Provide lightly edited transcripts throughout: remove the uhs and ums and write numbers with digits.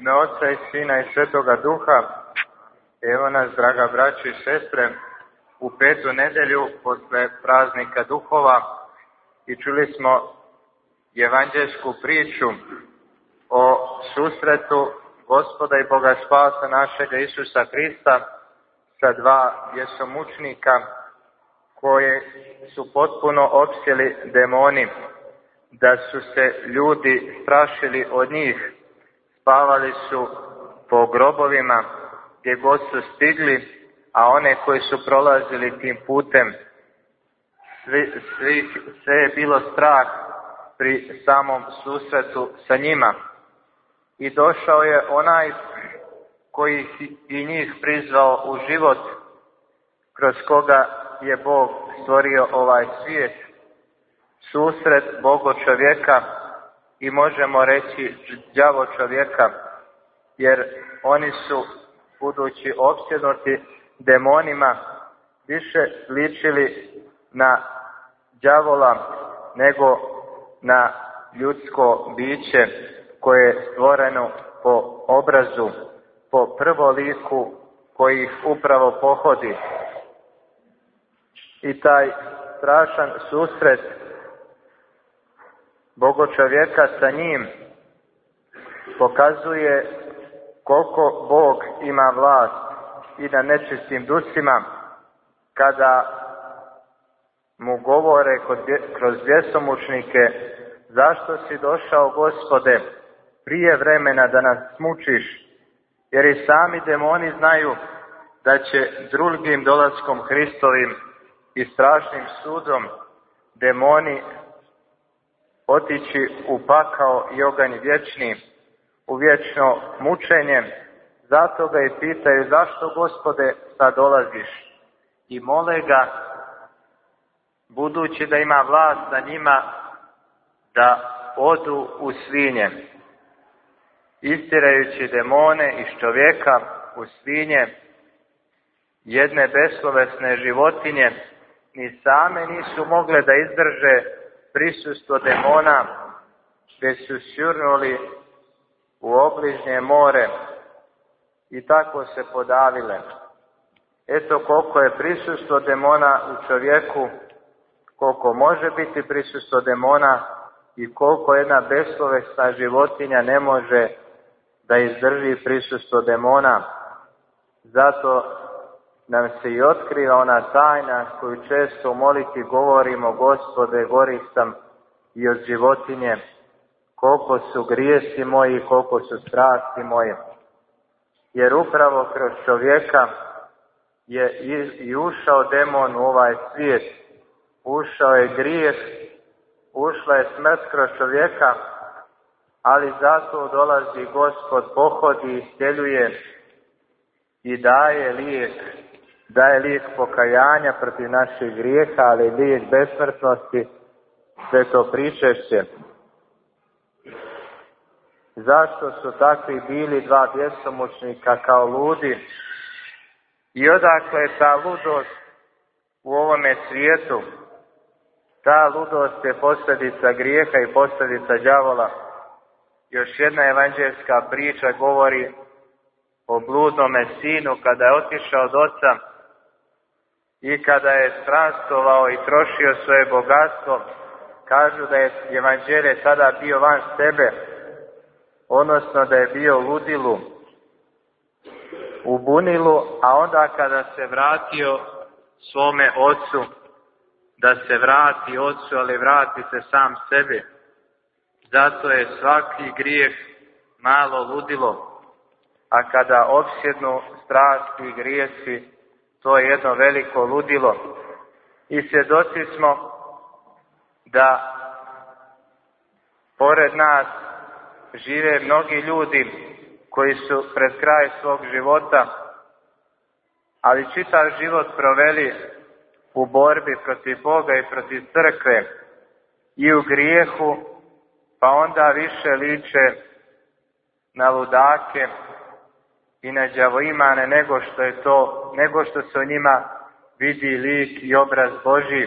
ime Oca i Sina i Svetoga Duha. Evo nas, draga braći i sestre, u petu nedelju posle praznika duhova i čuli smo evanđelsku priču o susretu Gospoda i Boga spasa našega Isusa Hrista sa dva bjesomučnika koje su potpuno opsjeli demoni, da su se ljudi strašili od njih, spavali su po grobovima gdje god su stigli, a one koji su prolazili tim putem, sve je bilo strah pri samom susretu sa njima. I došao je onaj koji i njih prizvao u život, kroz koga je Bog stvorio ovaj svijet, susret Bogo čovjeka i možemo reći đavo čovjeka, jer oni su, budući opsjednuti demonima, više ličili na đavola nego na ljudsko biće koje je stvoreno po obrazu, po prvoliku koji ih upravo pohodi. I taj strašan susret Bogo čovjeka sa njim pokazuje koliko Bog ima vlast i na nečistim dušima kada mu govore kroz bjesomučnike: zašto si došao, Gospode, prije vremena da nas mučiš? Jer i sami demoni znaju da će drugim dolaskom Hristovim i strašnim sudom demoni otići u pakao i oganj vječni, u vječno mučenje. Zato ga i pitaju: zašto, Gospode, sad dolaziš? I mole ga, budući da ima vlast na njima, da odu u svinje, istirajući demone iz čovjeka u svinje. Jedne beslovesne životinje ni same nisu mogle da izdrže prisustvo demona, već su sjurnuli u obližnje more i tako se podavile. Eto koliko je prisustvo demona u čovjeku, koliko može biti prisustvo demona i koliko jedna beslovesna životinja ne može da izdrži prisustvo demona. Zato nam se i otkriva ona tajna koju često u molitvi govorimo: Gospode, gori sam i od životinje, koliko su grijesi moji, koliko su strasti moje. Jer upravo kroz čovjeka je i ušao demon u ovaj svijet, ušao je grijeh, ušla je smrt kroz čovjeka, ali zato dolazi Gospod, pohodi, iscijeljuje i daje lijek pokajanja protiv naših grijeha, ali lijek besmrtnosti, sve to pričešće. Zašto su takvi bili dva bjesomučnika kao ludi? I odakle je ta ludost u ovome svijetu? Ta ludost je posljedica grijeha i posljedica đavola. Još jedna evanđelska priča govori o bludnome sinu kada je otišao od oca i kada je strastovao i trošio svoje bogatstvo. Kažu da je evanđelje tada bio van sebe, odnosno da je bio u ludilu, u bunilu, a onda kada se vratio svome ocu, da se vrati ocu, ali vrati se sam sebi. Zato je svaki grijeh malo ludilo, a kada opsjednu strasti i grijesi, to je jedno veliko ludilo. I svjedoci smo da pored nas žive mnogi ljudi koji su pred kraj svog života, ali čitav život proveli u borbi protiv Boga i protiv crkve i u grijehu, pa onda više liče na ludake i na đavoimane nego što se o njima vidi lik i obraz Božji.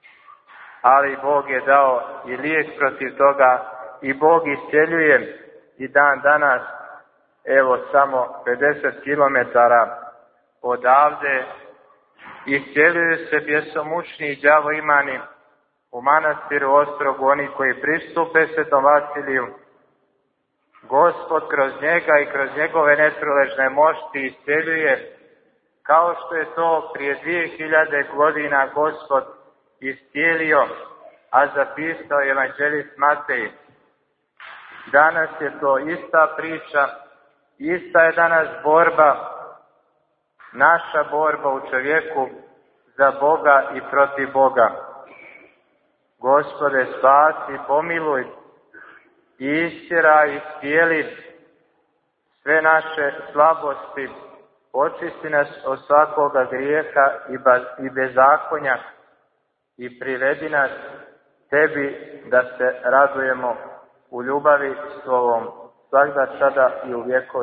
Ali Bog je dao i lijek protiv toga i Bog iscijeljuje i dan danas, evo samo 50 kilometara odavde, isceljuju se bjesomučni đavo imani u manastiru Ostrogu, oni koji pristupe Svetom Vasiliju. Gospod kroz njega i kroz njegove netruležne mošti isceljuje, kao što je to prije 2000 godina Gospod iscijelio, a zapisao evanđelist Matej. Danas je to ista priča, ista je danas borba, naša borba u čovjeku za Boga i protiv Boga. Gospode, spasi, pomiluj i istjeraj, iscijeli sve naše slabosti, očisti nas od svakoga grijeha i bezakonja i privedi nas Tebi da se radujemo u ljubavi s Tobom, svagda, sada i u vjekove.